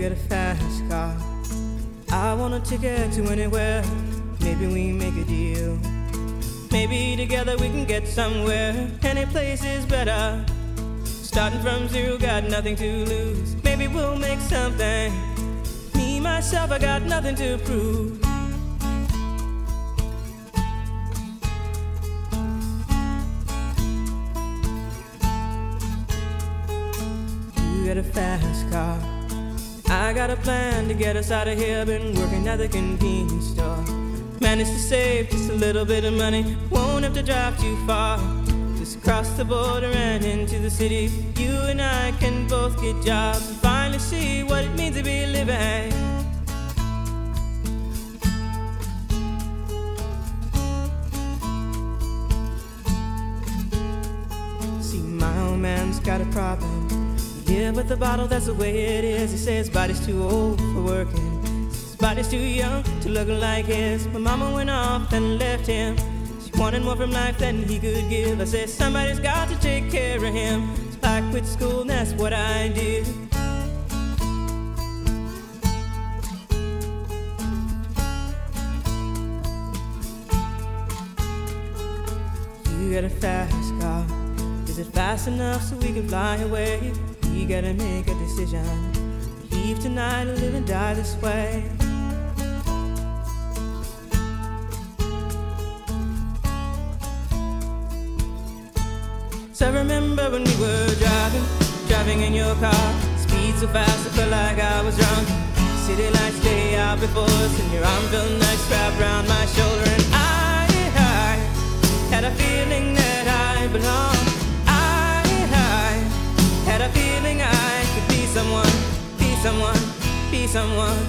get a fast car. I want a ticket to anywhere. Maybe we make a deal. Maybe together we can get somewhere. Any place is better. Starting from zero, got nothing to lose. Maybe we'll make something. Me, myself, I got nothing to prove. You get a fast car. I got a plan to get us out of here. Been working at the convenience store. Managed to save just a little bit of money. Won't have to drive too far. Just cross the border and into the city. You and I can both get jobs and finally see what it means to be living. See, my old man's got a problem. Yeah, with the bottle, that's the way it is. He says his body's too old for working. His body's too young to look like his. My mama went off and left him. She wanted more from life than he could give. I said somebody's got to take care of him. So I quit school and that's what I did. You got a fast car. Is it fast enough so we can fly away? We gotta make a decision. Leave tonight or live and die this way. So I remember when we were driving in your car. Speed so fast I felt like I was drunk. City lights lay out before us, and your arm felt nice wrapped around my shoulder. And I had a feeling that I belonged. Had a feeling I could be someone, be someone, be someone.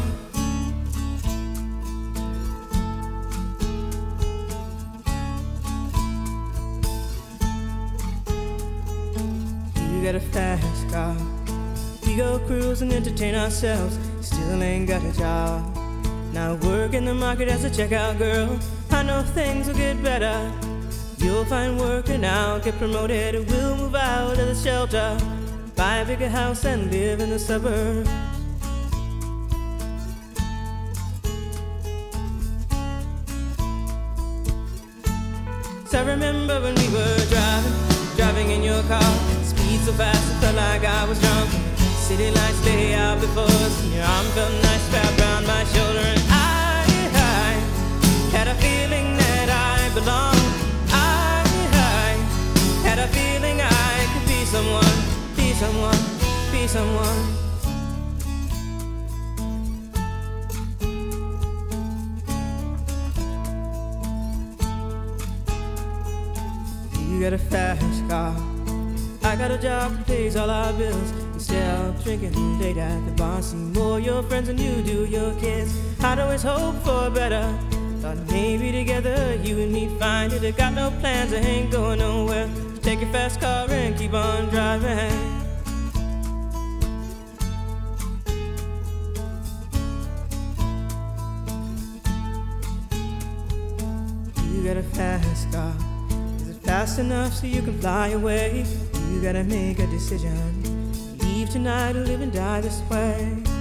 You got a fast car. We go cruise and entertain ourselves. Still ain't got a job. Now work in the market as a checkout girl. I know things will get better. You'll find work and I'll get promoted. And we'll move out of the shelter. Buy a bigger house and live in the suburbs. So I remember when we were driving in your car. Speed so fast it felt like I was drunk. City lights lay out before us, and your arm felt nice wrapped around my shoulder. And I had a feeling that I belonged. I had a feeling I could be someone. Be someone, be someone. You got a fast car. I got a job that pays all our bills. Instead of drinking late at the bar, see more your friends than you do your kids. I'd always hope for better. Thought maybe together you and me find it. I got no plans, I ain't going nowhere. Take your fast car and keep on driving. You got a fast car. Is it fast enough so you can fly away? You gotta make a decision. Leave tonight or live and die this way.